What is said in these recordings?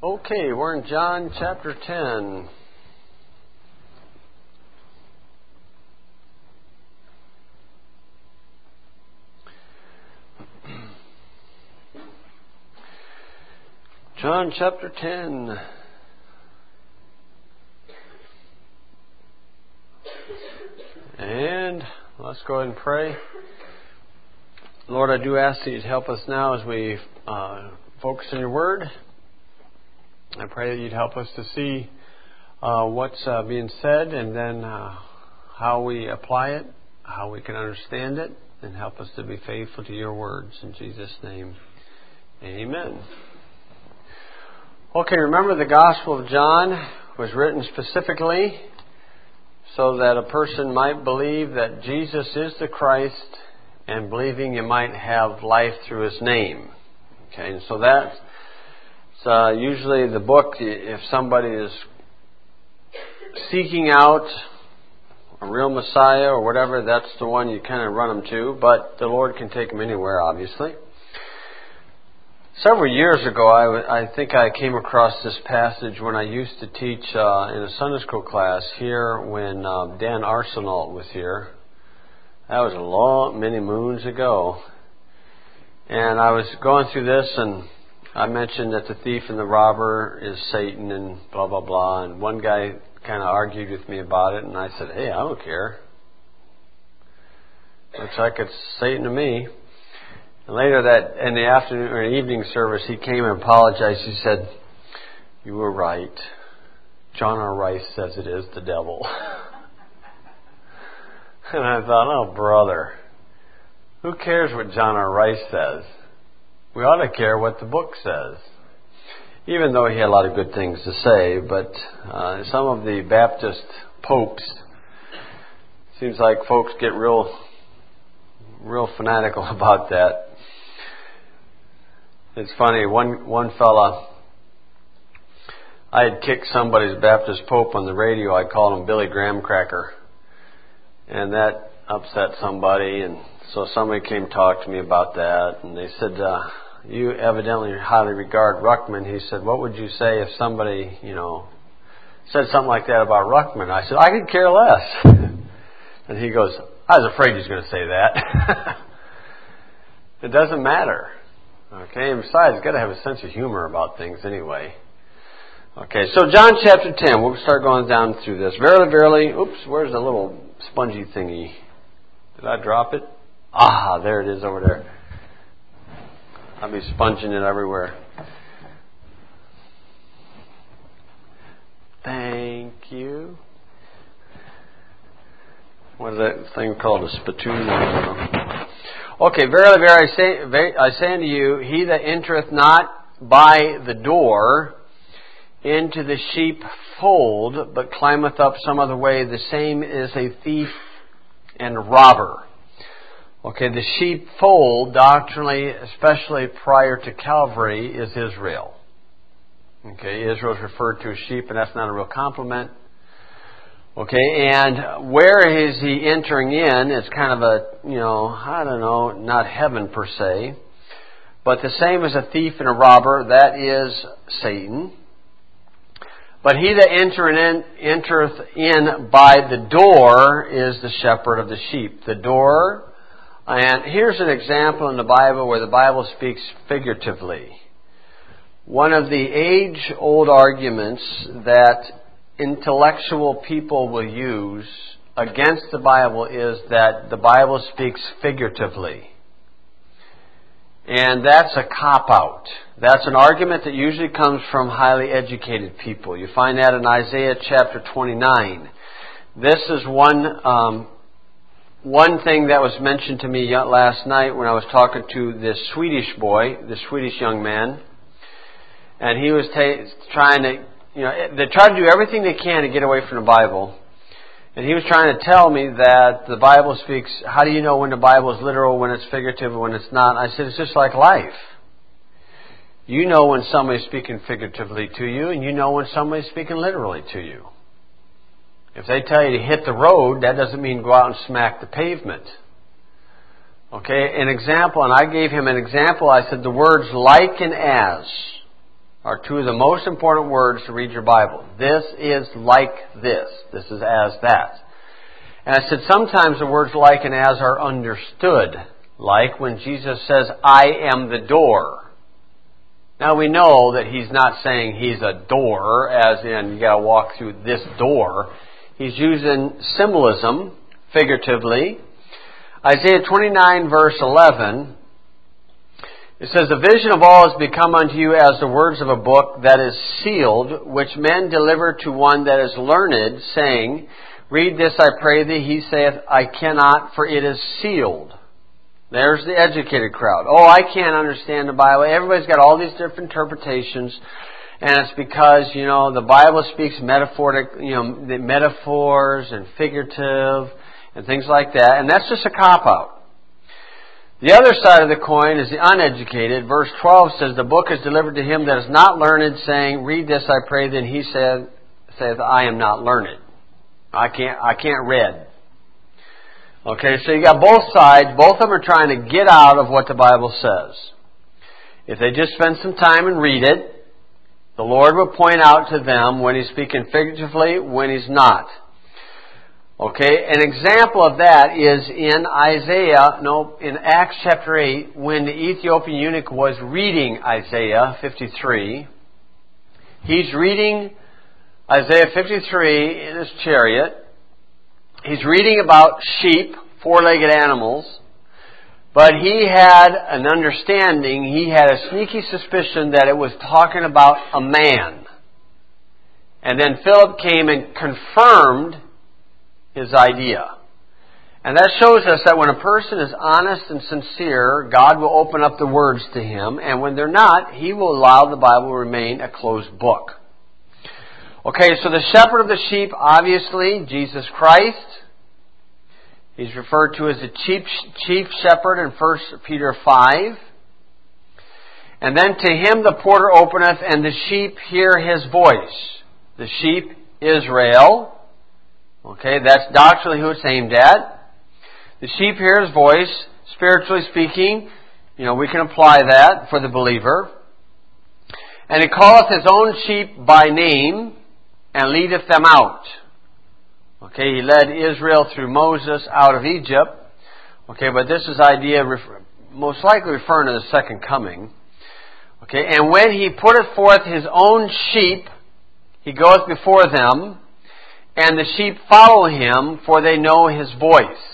Okay, we're in John chapter 10. John chapter 10. And let's go ahead and pray. Lord, I do ask that you'd help us now as we focus on your word. I pray that you'd help us to see what's being said and then how we apply it, how we can understand it, and help us to be faithful to your words. In Jesus' name, amen. Okay, remember the Gospel of John was written specifically so that a person might believe that Jesus is the Christ, and believing you might have life through his name. Okay, and so that's usually the book, if somebody is seeking out a real Messiah or whatever, that's the one you kind of run them to, but the Lord can take them anywhere, obviously. Several years ago, I think I came across this passage when I used to teach in a Sunday school class here when Dan Arsenault was here. That was many moons ago. And I was going through this, and I mentioned that the thief and the robber is Satan and blah, blah, blah. And one guy kind of argued with me about it, and I said, hey, I don't care. Looks like it's Satan to me. And later that, in the afternoon or evening service, he came and apologized. He said, you were right. John R. Rice says it is the devil. And I thought, oh, brother, who cares what John R. Rice says? We ought to care what the book says. Even though he had a lot of good things to say, but some of the Baptist popes, seems like folks get real fanatical about that. It's funny, one fella, I had kicked somebody's Baptist pope on the radio. I called him Billy Graham Cracker. And that upset somebody, and so somebody came talk to me about that, and they said, you evidently highly regard Ruckman. He said, what would you say if somebody, said something like that about Ruckman? I said, I could care less. And he goes, I was afraid he was going to say that. It doesn't matter. Okay, and besides, you've got to have a sense of humor about things anyway. Okay, so John chapter 10, we'll start going down through this. Verily, verily, oops, where's the little spongy thingy? Did I drop it? Ah, there it is over there. I'll be sponging it everywhere. Thank you. What is that thing called? A spittoon? I don't know. Okay, verily, verily, I say unto you, he that entereth not by the door into the sheepfold, but climbeth up some other way, the same is a thief and robber. Okay, the sheepfold, doctrinally, especially prior to Calvary, is Israel. Okay, Israel is referred to as sheep, and that's not a real compliment. Okay, and where is he entering in? It's kind of a, not heaven per se, but the same as a thief and a robber, that is Satan. But he that entereth in by the door is the shepherd of the sheep. The door, and here's an example in the Bible where the Bible speaks figuratively. One of the age-old arguments that intellectual people will use against the Bible is that the Bible speaks figuratively. And that's a cop-out. That's an argument that usually comes from highly educated people. You find that in Isaiah chapter 29. This is one thing that was mentioned to me last night when I was talking to this Swedish boy, this Swedish young man. And he was trying to, they try to do everything they can to get away from the Bible. And he was trying to tell me that the Bible speaks, how do you know when the Bible is literal, when it's figurative, and when it's not? I said, it's just like life. You know when somebody's speaking figuratively to you, and you know when somebody's speaking literally to you. If they tell you to hit the road, that doesn't mean go out and smack the pavement. Okay, an example, and I gave him an example. I said the words like and as are two of the most important words to read your Bible. This is like this. This is as that. And I said sometimes the words like and as are understood. Like when Jesus says, I am the door. Now we know that He's not saying He's a door, as in you got to walk through this door. He's using symbolism, figuratively. Isaiah 29 verse 11, it says, the vision of all has become unto you as the words of a book that is sealed, which men deliver to one that is learned, saying, read this, I pray thee. He saith, I cannot, for it is sealed. There's the educated crowd. Oh, I can't understand the Bible. Everybody's got all these different interpretations. And it's because, the Bible speaks the metaphors and figurative and things like that. And that's just a cop-out. The other side of the coin is the uneducated. Verse 12 says, the book is delivered to him that is not learned, saying, read this, I pray. Then he saith, I am not learned. I can't read. Okay, so you got both sides. Both of them are trying to get out of what the Bible says. If they just spend some time and read it, the Lord will point out to them when He's speaking figuratively, when He's not. Okay, an example of that is in Acts chapter 8, when the Ethiopian eunuch was reading Isaiah 53. He's reading Isaiah 53 in his chariot. He's reading about sheep, four-legged animals, but he had an understanding, he had a sneaky suspicion that it was talking about a man. And then Philip came and confirmed his idea. And that shows us that when a person is honest and sincere, God will open up the words to him, and when they're not, He will allow the Bible to remain a closed book. Okay, so the shepherd of the sheep, obviously, Jesus Christ. He's referred to as the chief shepherd in 1 Peter 5. And then to Him the porter openeth, and the sheep hear His voice. The sheep, Israel. Okay, that's doctrinally who it's aimed at. The sheep hear His voice. Spiritually speaking, we can apply that for the believer. And He calleth His own sheep by name, and leadeth them out. Okay, He led Israel through Moses out of Egypt. Okay, but this is idea most likely referring to the second coming. Okay, and when He putteth forth His own sheep, He goeth before them, and the sheep follow Him, for they know His voice.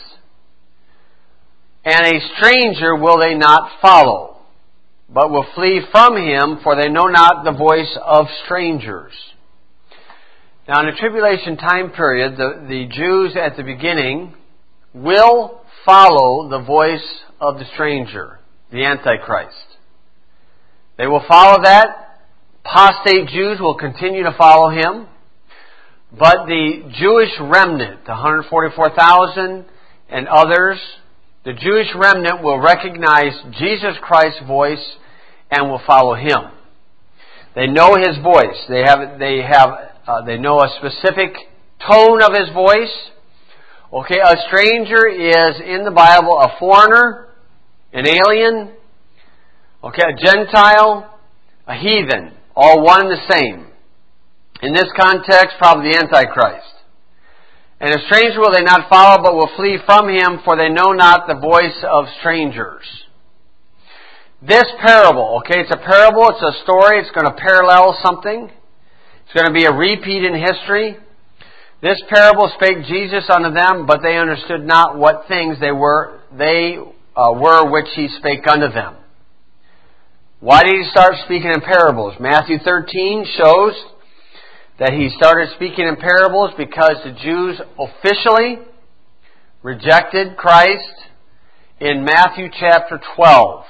And a stranger will they not follow, but will flee from Him, for they know not the voice of strangers. Now, in the tribulation time period, the Jews at the beginning will follow the voice of the stranger, the Antichrist. They will follow that. Apostate Jews will continue to follow him. But the Jewish remnant, the 144,000 and others, the Jewish remnant will recognize Jesus Christ's voice and will follow Him. They know His voice. They know a specific tone of His voice. Okay, a stranger is in the Bible a foreigner, an alien, okay, a Gentile, a heathen, all one and the same. In this context, probably the Antichrist. And a stranger will they not follow, but will flee from him, for they know not the voice of strangers. This parable, okay, it's a parable, it's a story, it's going to parallel something. It's going to be a repeat in history. This parable spake Jesus unto them, but they understood not what things they were which He spake unto them. Why did He start speaking in parables? Matthew 13 shows that He started speaking in parables because the Jews officially rejected Christ in Matthew chapter 12.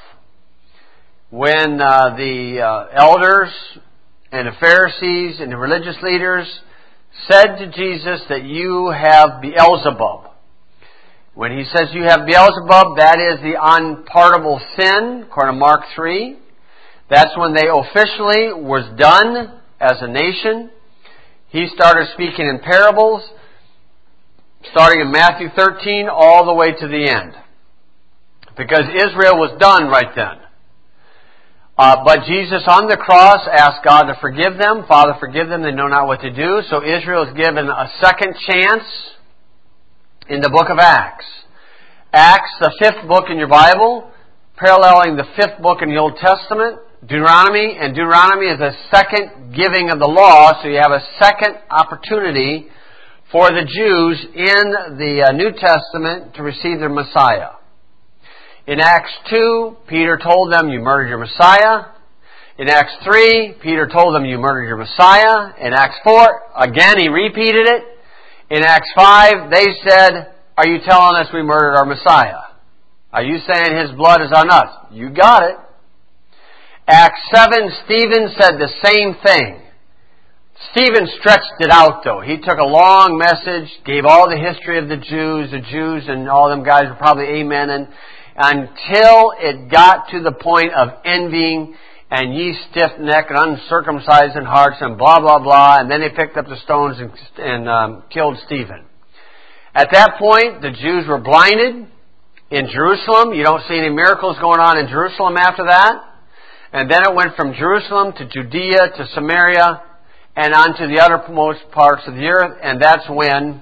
When the elders and the Pharisees and the religious leaders said to Jesus that you have Beelzebub. When He says you have Beelzebub, that is the unpardonable sin, according to Mark 3. That's when they officially was done as a nation. He started speaking in parables, starting in Matthew 13 all the way to the end. Because Israel was done right then. But Jesus on the cross asked God to forgive them. Father, forgive them, they know not what to do. So Israel is given a second chance in the book of Acts. Acts, the 5th book in your Bible, paralleling the 5th book in the Old Testament, Deuteronomy, and Deuteronomy is a second giving of the law, so you have a second opportunity for the Jews in the New Testament to receive their Messiah. In Acts 2, Peter told them, you murdered your Messiah. In Acts 3, Peter told them, you murdered your Messiah. In Acts 4, again he repeated it. In Acts 5, they said, are you telling us we murdered our Messiah? Are you saying his blood is on us? You got it. Acts 7, Stephen said the same thing. Stephen stretched it out though. He took a long message, gave all the history of the Jews and all them guys were probably amening, until it got to the point of envying and ye stiff-necked and uncircumcised in hearts and blah, blah, blah. And then they picked up the stones and killed Stephen. At that point, the Jews were blinded in Jerusalem. You don't see any miracles going on in Jerusalem after that. And then it went from Jerusalem to Judea to Samaria and on to the uttermost parts of the earth. And that's when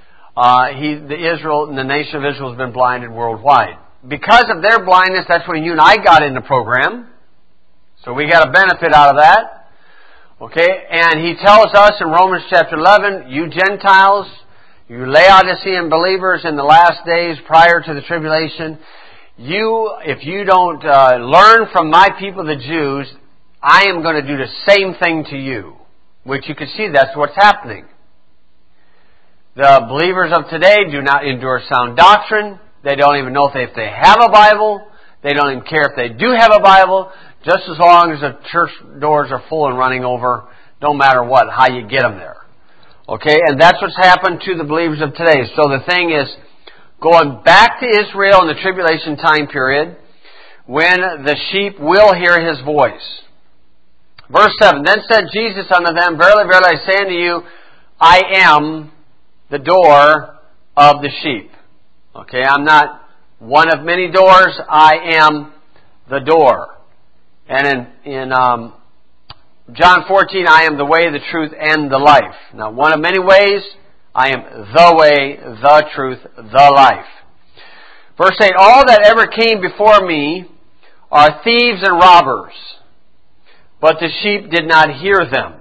the nation of Israel has been blinded worldwide. Because of their blindness, that's when you and I got in the program. So we got a benefit out of that. Okay? And he tells us in Romans chapter 11, you Gentiles, you Laodicean believers in the last days prior to the tribulation, if you don't learn from my people, the Jews, I am going to do the same thing to you. Which you can see that's what's happening. The believers of today do not endure sound doctrine. They don't even know if they have a Bible. They don't even care if they do have a Bible. Just as long as the church doors are full and running over, no matter what, how you get them there. Okay, and that's what's happened to the believers of today. So the thing is, going back to Israel in the tribulation time period, when the sheep will hear his voice. Verse 7, then said Jesus unto them, verily, verily, I say unto you, I am the door of the sheep. Okay, I'm not one of many doors, I am the door. And in John 14, I am the way, the truth, and the life. Now, one of many ways, I am the way, the truth, the life. Verse 8, all that ever came before me are thieves and robbers, but the sheep did not hear them.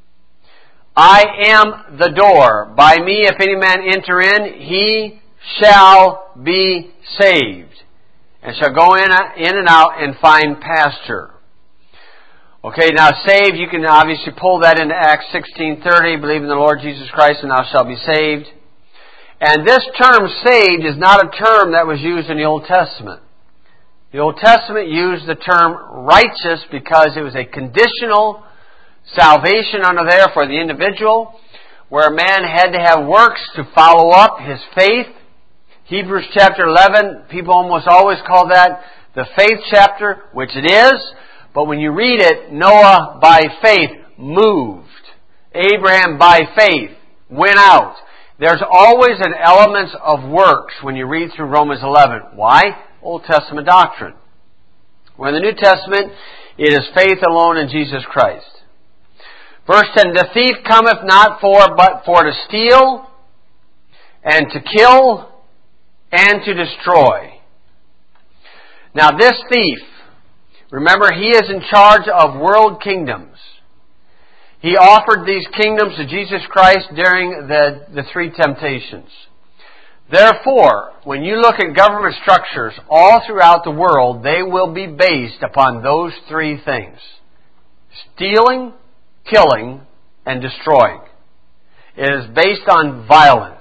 I am the door. By me, if any man enter in, he shall be saved, and shall go in and out and find pasture. Okay, now saved, you can obviously pull that into Acts 16:30, believe in the Lord Jesus Christ and thou shalt be saved. And this term saved is not a term that was used in the Old Testament. The Old Testament used the term righteous because it was a conditional salvation under there for the individual, where a man had to have works to follow up his faith. Hebrews chapter 11, people almost always call that the faith chapter, which it is. But when you read it, Noah by faith moved. Abraham by faith went out. There's always an element of works when you read through Romans 11. Why? Old Testament doctrine. Where in the New Testament, it is faith alone in Jesus Christ. Verse 10, the thief cometh not but for to steal, and to kill, and to destroy. Now this thief, remember, he is in charge of world kingdoms. He offered these kingdoms to Jesus Christ during the three temptations. Therefore, when you look at government structures all throughout the world, they will be based upon those three things. Stealing, killing, and destroying. It is based on violence.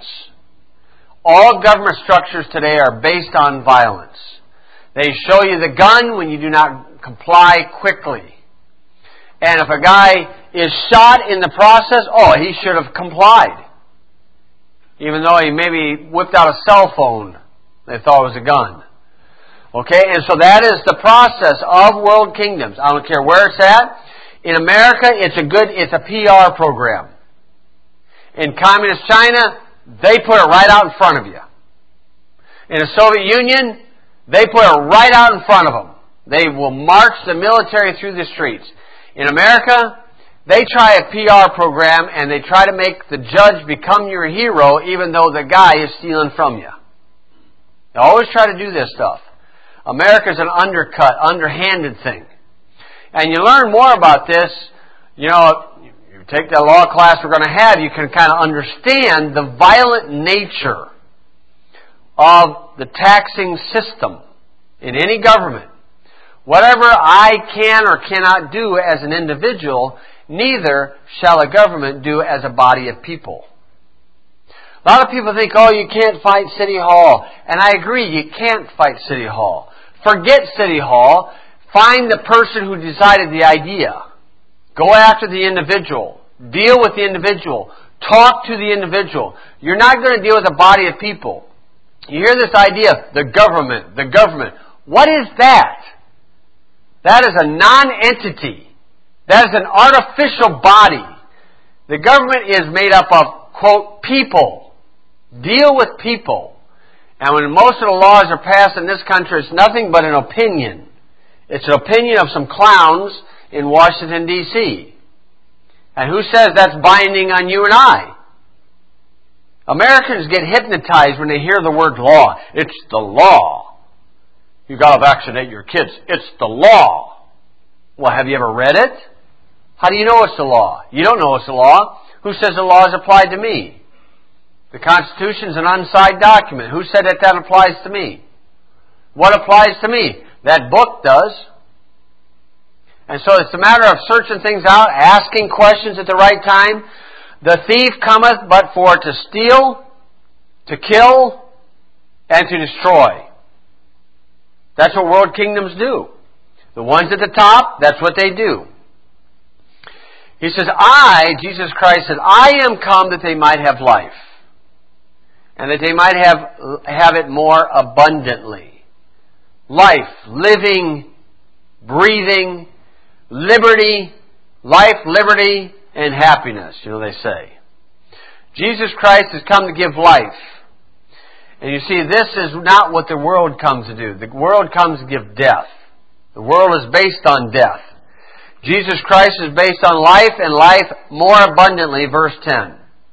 All government structures today are based on violence. They show you the gun when you do not comply quickly. And if a guy is shot in the process, he should have complied. Even though he maybe whipped out a cell phone, they thought it was a gun. Okay, and so that is the process of world kingdoms. I don't care where it's at. In America, it's a PR program. In Communist China, they put it right out in front of you. In the Soviet Union, they put it right out in front of them. They will march the military through the streets. In America, they try a PR program and they try to make the judge become your hero even though the guy is stealing from you. They always try to do this stuff. America's an undercut, underhanded thing. And you learn more about this, you take that law class we're going to have, you can kind of understand the violent nature of the taxing system in any government. Whatever I can or cannot do as an individual, neither shall a government do as a body of people. A lot of people think, you can't fight City Hall. And I agree, you can't fight City Hall. Forget City Hall. Find the person who decided the idea. Go after the individual. Deal with the individual. Talk to the individual. You're not going to deal with a body of people. You hear this idea, the government. What is that? That is a non-entity. That is an artificial body. The government is made up of, quote, people. Deal with people. And when most of the laws are passed in this country, it's nothing but an opinion. It's an opinion of some clowns in Washington, D.C. And who says that's binding on you and I? Americans get hypnotized when they hear the word law. It's the law. You've got to vaccinate your kids. It's the law. Well, have you ever read it? How do you know it's the law? You don't know it's the law. Who says the law is applied to me? The Constitution is an unsigned document. Who said that applies to me? What applies to me? That book does. And so it's a matter of searching things out, asking questions at the right time. The thief cometh but for to steal, to kill, and to destroy. That's what world kingdoms do. The ones at the top, that's what they do. He says, Jesus Christ said, I am come that they might have life. And that they might have it more abundantly. Life, living, breathing, liberty, life, liberty, and happiness, they say. Jesus Christ has come to give life. And you see, this is not what the world comes to do. The world comes to give death. The world is based on death. Jesus Christ is based on life and life more abundantly, verse 10.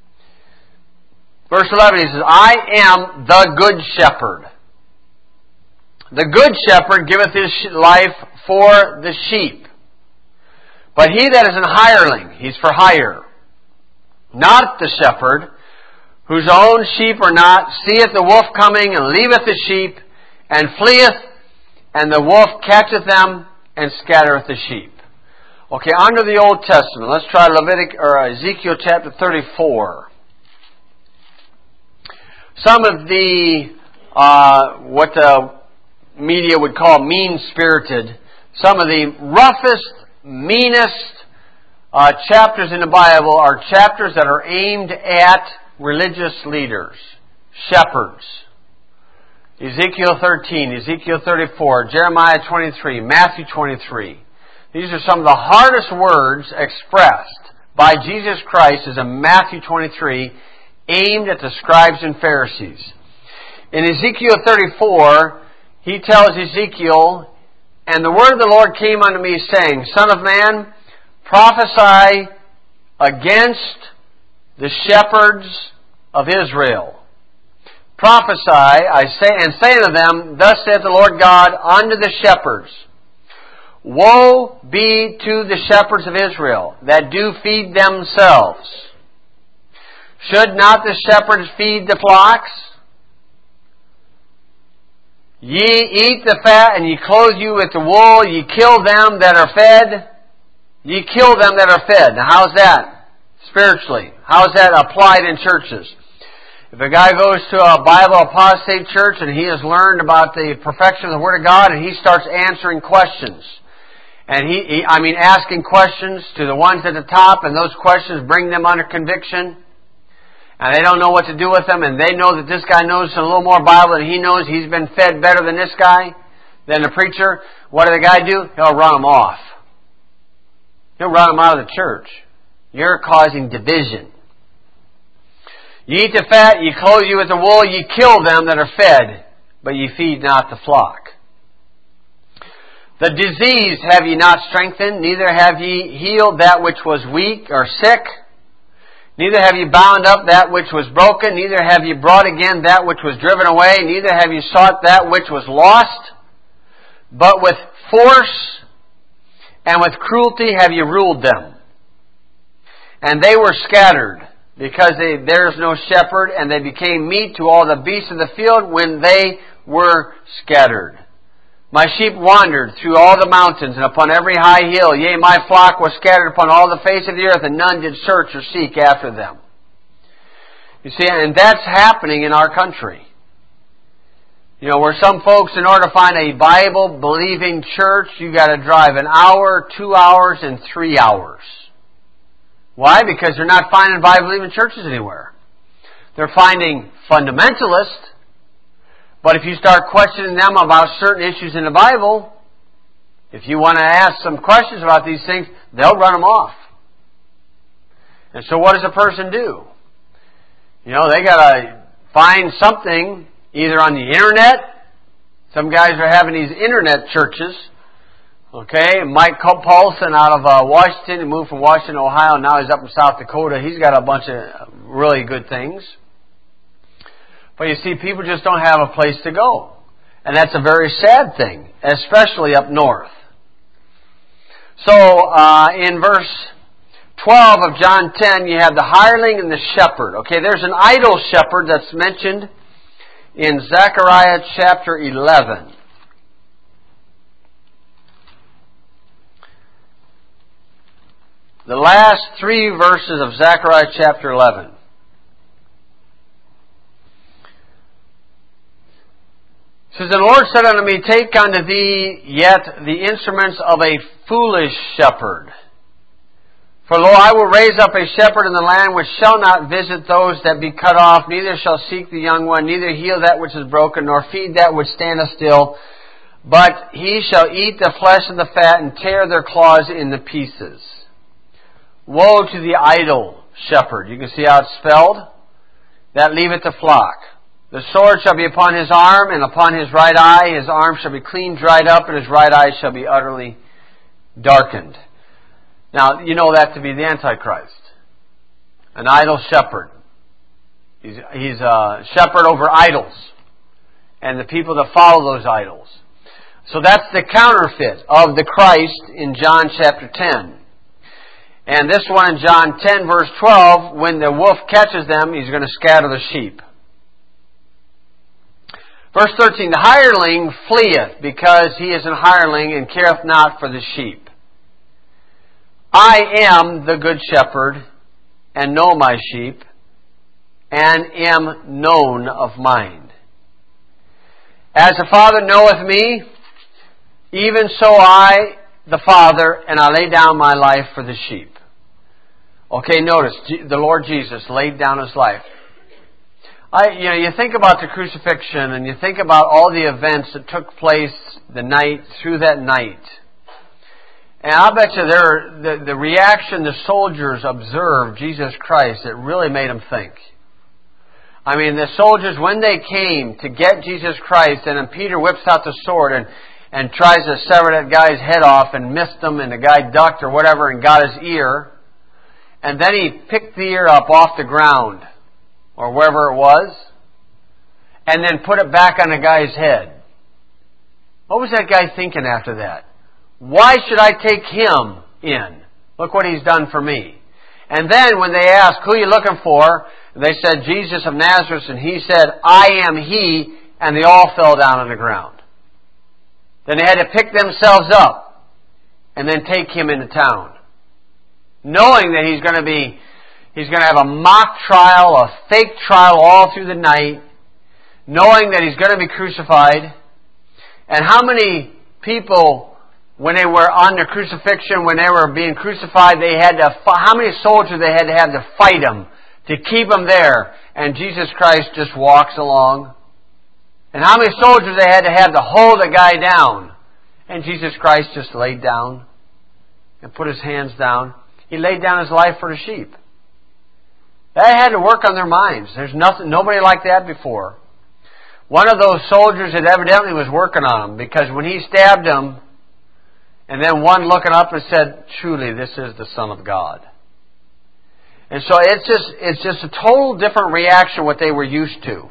Verse 11, he says, I am the good shepherd. The good shepherd giveth his life for the sheep. But he that is an hireling, he's for hire, not the shepherd, whose own sheep are not, seeth the wolf coming, and leaveth the sheep, and fleeth, and the wolf catcheth them, and scattereth the sheep. Okay, under the Old Testament, let's try Ezekiel chapter 34. Some of the, what the media would call mean-spirited, some of the roughest, meanest chapters in the Bible are chapters that are aimed at religious leaders, shepherds. Ezekiel 13, Ezekiel 34, Jeremiah 23, Matthew 23. These are some of the hardest words expressed by Jesus Christ as in Matthew 23, aimed at the scribes and Pharisees. In Ezekiel 34, he tells Ezekiel, and the word of the Lord came unto me, saying, Son of man, prophesy against the shepherds of Israel. Prophesy, and say unto them, Thus saith the Lord God unto the shepherds, Woe be to the shepherds of Israel that do feed themselves. Should not the shepherds feed the flocks? Ye eat the fat, and ye clothe you with the wool. Ye kill them that are fed. Ye kill them that are fed. Now how's that spiritually? How's that applied in churches? If a guy goes to a Bible apostate church and he has learned about the perfection of the Word of God and he starts answering questions. And asking questions to the ones at the top, and those questions bring them under conviction. And they don't know what to do with them, and they know that this guy knows a little more Bible than he knows. He's been fed better than this guy, than the preacher. What does the guy do? He'll run them off. He'll run them out of the church. You're causing division. Ye eat the fat, ye clothe you with the wool, ye kill them that are fed, but ye feed not the flock. The disease have ye not strengthened, neither have ye healed that which was weak or sick. Neither have ye bound up that which was broken, neither have ye brought again that which was driven away, neither have ye sought that which was lost. But with force and with cruelty have ye ruled them. And they were scattered, because there is no shepherd, and they became meat to all the beasts of the field when they were scattered. My sheep wandered through all the mountains and upon every high hill. Yea, my flock was scattered upon all the face of the earth, and none did search or seek after them. You see, and that's happening in our country. You know, where some folks, in order to find a Bible-believing church, you got to drive an hour, 2 hours, and 3 hours. Why? Because they're not finding Bible-believing churches anywhere. They're finding fundamentalists. But if you start questioning them about certain issues in the Bible, if you want to ask some questions about these things, they'll run them off. And so what does a person do? You know, they got to find something either on the internet. Some guys are having these internet churches. Okay, Mike Paulson out of Washington, he moved from Washington, Ohio, and now he's up in South Dakota. He's got a bunch of really good things. But you see, people just don't have a place to go. And that's a very sad thing, especially up north. So, in verse 12 of John 10, you have the hireling and the shepherd. Okay, there's an idol shepherd that's mentioned in Zechariah chapter 11. The last 3 verses of Zechariah chapter 11. It says, the Lord said unto me, take unto thee yet the instruments of a foolish shepherd. For lo, I will raise up a shepherd in the land which shall not visit those that be cut off, neither shall seek the young one, neither heal that which is broken, nor feed that which standeth still. But he shall eat the flesh and the fat, and tear their claws in the pieces. Woe to the idle shepherd. You can see how it's spelled. That leaveth the flock. The sword shall be upon his arm, and upon his right eye. His arm shall be clean dried up, and his right eye shall be utterly darkened. Now, you know that to be the Antichrist. An idle shepherd. He's a shepherd over idols. And the people that follow those idols. So that's the counterfeit of the Christ in John chapter 10. And this one in John 10 verse 12, when the wolf catches them, he's going to scatter the sheep. Verse 13, the hireling fleeth, because he is an hireling and careth not for the sheep. I am the good shepherd, and know my sheep, and am known of mine. As the Father knoweth me, even so I, the Father, and I lay down my life for the sheep. Okay, notice, the Lord Jesus laid down His life. You think about the crucifixion, and you think about all the events that took place through that night. And I'll bet you the reaction the soldiers observed Jesus Christ, it really made them think. I mean, the soldiers, when they came to get Jesus Christ, and then Peter whips out the sword and tries to sever that guy's head off and missed him, and the guy ducked or whatever and got his ear. And then he picked the ear up off the ground, or wherever it was, and then put it back on the guy's head. What was that guy thinking after that? Why should I take him in? Look what he's done for me. And then when they asked, who are you looking for? They said, Jesus of Nazareth, and he said, I am he, and they all fell down on the ground. Then they had to pick themselves up and then take him into town. Knowing that he's going to have a mock trial, a fake trial all through the night, knowing that he's going to be crucified. And how many people, when they were on the crucifixion, when they were being crucified, how many soldiers they had to have to fight him to keep him there, and Jesus Christ just walks along? And how many soldiers they had to have to hold a guy down, and Jesus Christ just laid down and put his hands down. He laid down his life for the sheep. That had to work on their minds. There's nobody like that before. One of those soldiers had evidently was working on him, because when he stabbed him, and then one looking up and said, truly, this is the Son of God. And so it's just a total different reaction what they were used to.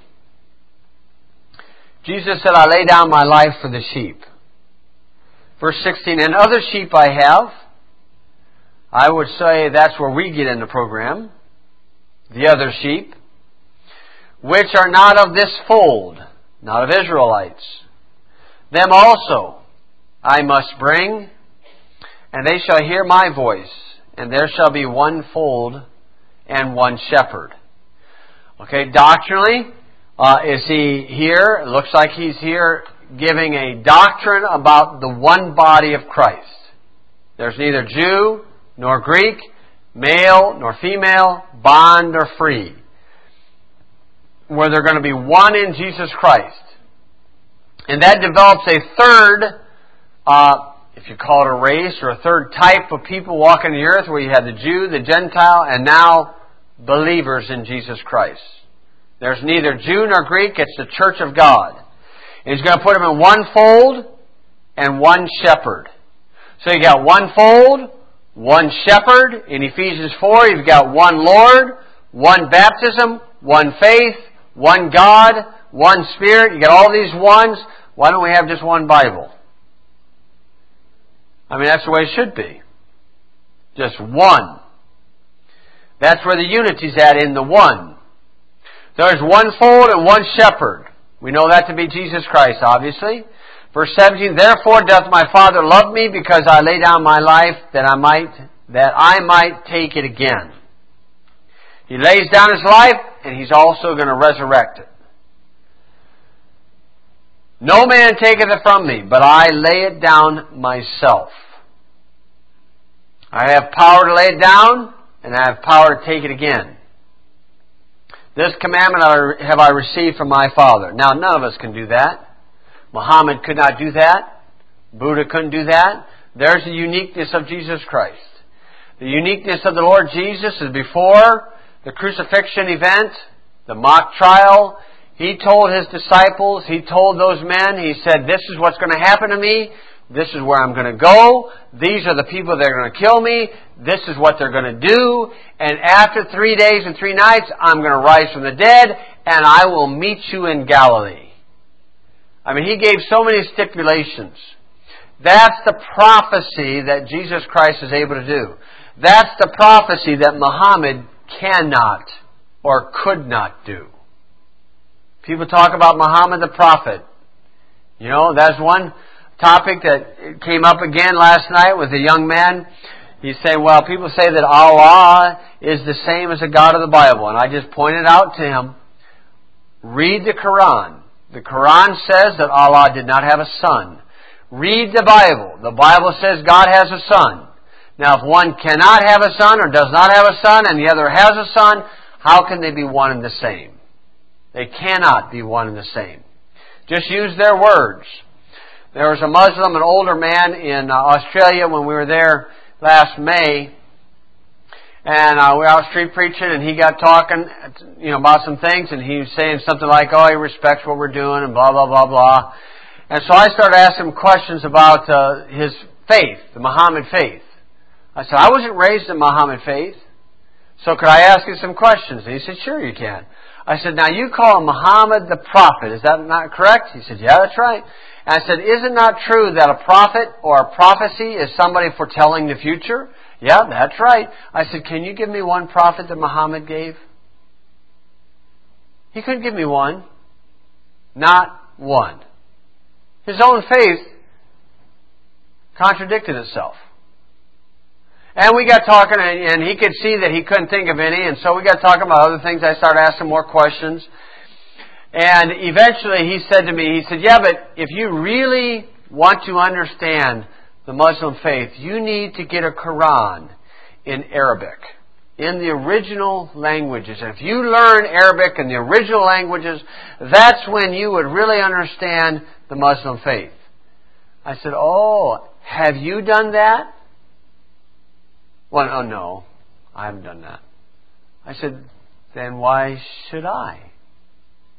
Jesus said, I lay down my life for the sheep. Verse 16, and other sheep I have. I would say that's where we get in the program. The other sheep, which are not of this fold, not of Israelites. Them also I must bring, and they shall hear my voice, and there shall be one fold and one shepherd. Okay, doctrinally, is he here? It looks like he's here giving a doctrine about the one body of Christ. There's neither Jew nor Greek, male nor female, bond or free. Where they're going to be one in Jesus Christ. And that develops a third, if you call it a race, or a third type of people walking the earth, where you have the Jew, the Gentile, and now believers in Jesus Christ. There's neither Jew nor Greek, it's the church of God. And He's going to put them in one fold and one shepherd. So you got one fold, one shepherd. In Ephesians 4, you've got one Lord, one baptism, one faith, one God, one Spirit. You got all these ones. Why don't we have just one Bible? I mean, that's the way it should be. Just one. That's where the unity's at, in the one. There's one fold and one shepherd. We know that to be Jesus Christ, obviously. Verse 17, therefore doth my Father love me, because I lay down my life that I might take it again. He lays down His life, and He's also going to resurrect it. No man taketh it from me, but I lay it down myself. I have power to lay it down, and I have power to take it again. This commandment have I received from my Father. Now, none of us can do that. Muhammad could not do that. Buddha couldn't do that. There's the uniqueness of Jesus Christ. The uniqueness of the Lord Jesus is before the crucifixion event, the mock trial. He told His disciples, He told those men, He said, this is what's going to happen to me. This is where I'm going to go. These are the people that are going to kill me. This is what they're going to do. And after 3 days and 3 nights, I'm going to rise from the dead, and I will meet you in Galilee. I mean, He gave so many stipulations. That's the prophecy that Jesus Christ is able to do. That's the prophecy that Muhammad cannot or could not do. People talk about Muhammad the prophet. You know, that's one topic that came up again last night with a young man. He's saying, well, people say that Allah is the same as the God of the Bible. And I just pointed out to him, read the Quran. The Quran says that Allah did not have a son. Read the Bible. The Bible says God has a son. Now, if one cannot have a son or does not have a son and the other has a son, how can they be one and the same? They cannot be one and the same. Just use their words. There was a Muslim, an older man in Australia when we were there last May, and we were out street preaching, and he got talking, about some things, and he was saying something like, "Oh, he respects what we're doing," and blah blah blah blah. And so I started asking him questions about his faith, the Muhammad faith. I said, "I wasn't raised in Muhammad faith, so could I ask you some questions?" And he said, "Sure, you can." I said, "Now you call Muhammad the prophet, is that not correct?" He said, "Yeah, that's right." And I said, "Is it not true that a prophet or a prophecy is somebody foretelling the future?" "Yeah, that's right." I said, "Can you give me one prophet that Muhammad gave?" He couldn't give me one. Not one. His own faith contradicted itself. And we got talking, and he could see that he couldn't think of any, and so we got talking about other things. I started asking more questions. And eventually he said to me, he said, "Yeah, but if you really want to understand the Muslim faith, you need to get a Quran in Arabic, in the original languages. And if you learn Arabic in the original languages, that's when you would really understand the Muslim faith." I said, "Oh, have you done that?" "Well, oh no, I haven't done that." I said, "Then why should I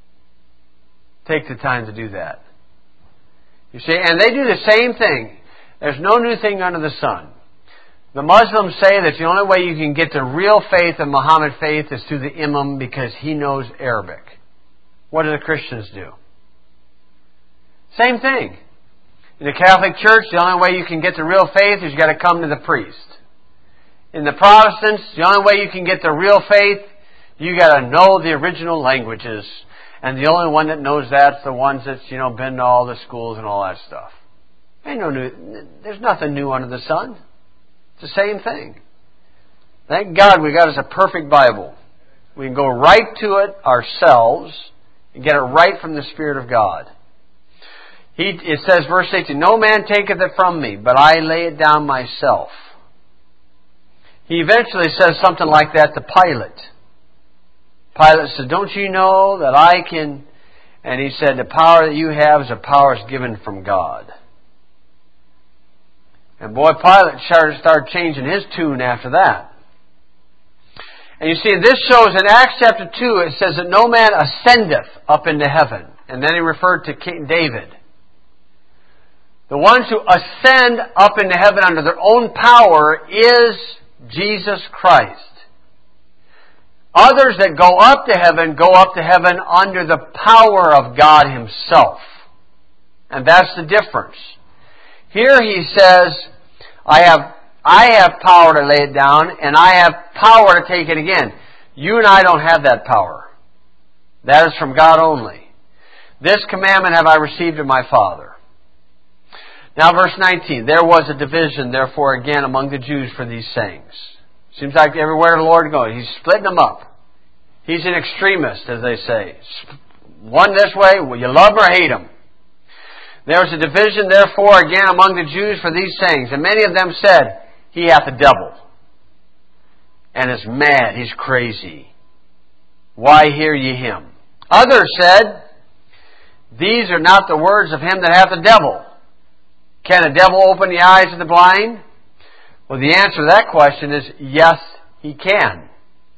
take the time to do that?" You see, and they do the same thing. There's no new thing under the sun. The Muslims say that the only way you can get the real faith of Muhammad faith is through the Imam because he knows Arabic. What do the Christians do? Same thing. In the Catholic Church, the only way you can get the real faith is you've got to come to the priest. In the Protestants, the only way you can get the real faith, you got to know the original languages. And the only one that knows that's the ones that's, been to all the schools and all that stuff. There's nothing new under the sun. It's the same thing. Thank God we got us a perfect Bible. We can go right to it ourselves and get it right from the Spirit of God. It says, verse 18, no man taketh it from me, but I lay it down myself. He eventually says something like that to Pilate. Pilate said, don't you know that I can... And he said, the power that you have is a power that's given from God. And boy, Pilate started changing his tune after that. And you see, this shows in Acts chapter 2, it says that no man ascendeth up into heaven. And then he referred to King David. The ones who ascend up into heaven under their own power is Jesus Christ. Others that go up to heaven under the power of God Himself. And that's the difference. Here he says, I have power to lay it down, and I have power to take it again. You and I don't have that power. That is from God only. This commandment have I received of my Father. Now verse 19, there was a division, therefore, again among the Jews for these sayings. Seems like everywhere the Lord goes, He's splitting them up. He's an extremist, as they say. One this way, will you love or hate Him? There was a division, therefore, again among the Jews for these sayings. And many of them said, He hath a devil, and is mad, he's crazy. Why hear ye him? Others said, these are not the words of him that hath a devil. Can a devil open the eyes of the blind? Well, the answer to that question is, yes, he can.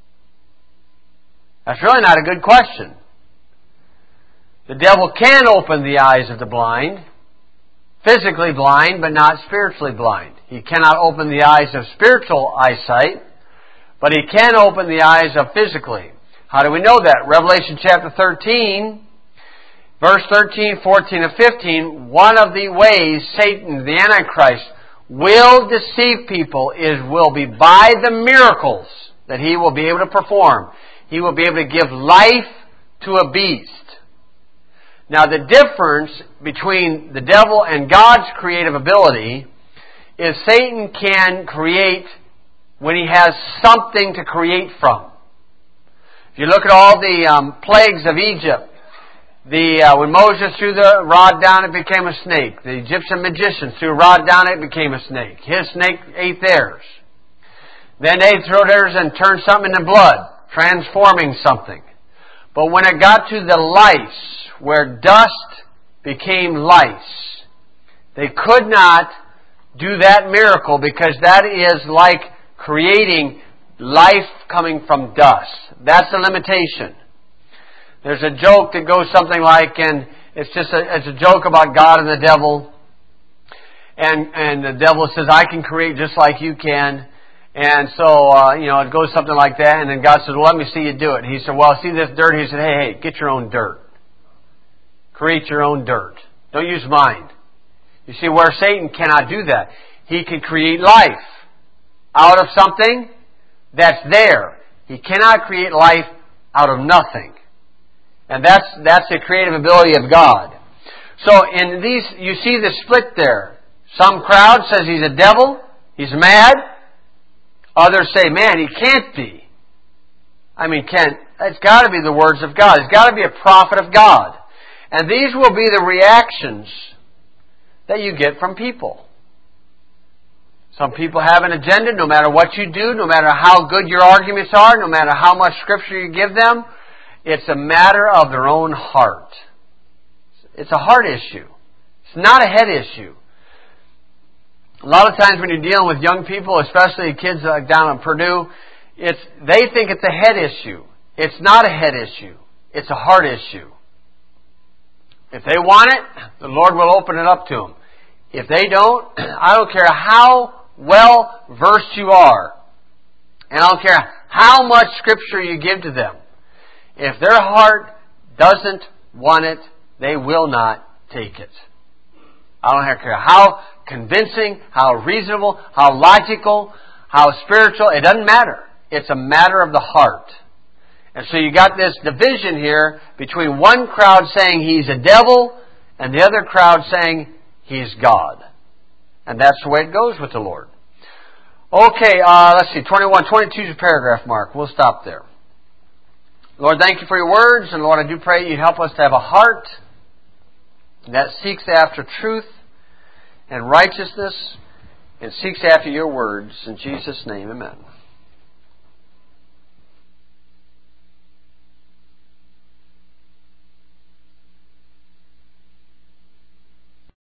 That's really not a good question. The devil can open the eyes of the blind, physically blind, but not spiritually blind. He cannot open the eyes of spiritual eyesight, but he can open the eyes of physically. How do we know that? Revelation chapter 13, verse 13, 14, and 15, one of the ways Satan, the Antichrist, will deceive people will be by the miracles that he will be able to perform. He will be able to give life to a beast. Now the difference between the devil and God's creative ability is Satan can create when he has something to create from. If you look at all the plagues of Egypt, when Moses threw the rod down, it became a snake. The Egyptian magicians threw a rod down, it became a snake. His snake ate theirs. Then they threw theirs and turned something into blood, transforming something. But when it got to the lice, where dust became lice, they could not do that miracle because that is like creating life coming from dust. That's the limitation. There's a joke that goes something like, and it's a joke about God and the devil. And the devil says, I can create just like you can. And so, it goes something like that. And then God says, well, let me see you do it. He said, well, see this dirt? He said, hey, get your own dirt. Create your own dirt. Don't use mine. You see, where Satan cannot do that. He can create life out of something that's there. He cannot create life out of nothing. And that's the creative ability of God. So in these, you see the split there. Some crowd says he's a devil, he's mad. Others say, man, he can't be. It's got to be the words of God. It's got to be a prophet of God. And these will be the reactions that you get from people. Some people have an agenda, no matter what you do, no matter how good your arguments are, no matter how much scripture you give them. It's a matter of their own heart. It's a heart issue. It's not a head issue. A lot of times when you're dealing with young people, especially kids like down in Purdue, they think it's a head issue. It's not a head issue. It's a heart issue. If they want it, the Lord will open it up to them. If they don't, I don't care how well versed you are, and I don't care how much Scripture you give to them. If their heart doesn't want it, they will not take it. I don't care how convincing, how reasonable, how logical, how spiritual. It doesn't matter. It's a matter of the heart. And so you got this division here between one crowd saying he's a devil and the other crowd saying he's God. And that's the way it goes with the Lord. Okay, let's see, 21, 22 is a paragraph mark. We'll stop there. Lord, thank you for your words. And Lord, I do pray you'd help us to have a heart that seeks after truth and righteousness and seeks after your words. In Jesus' name, amen.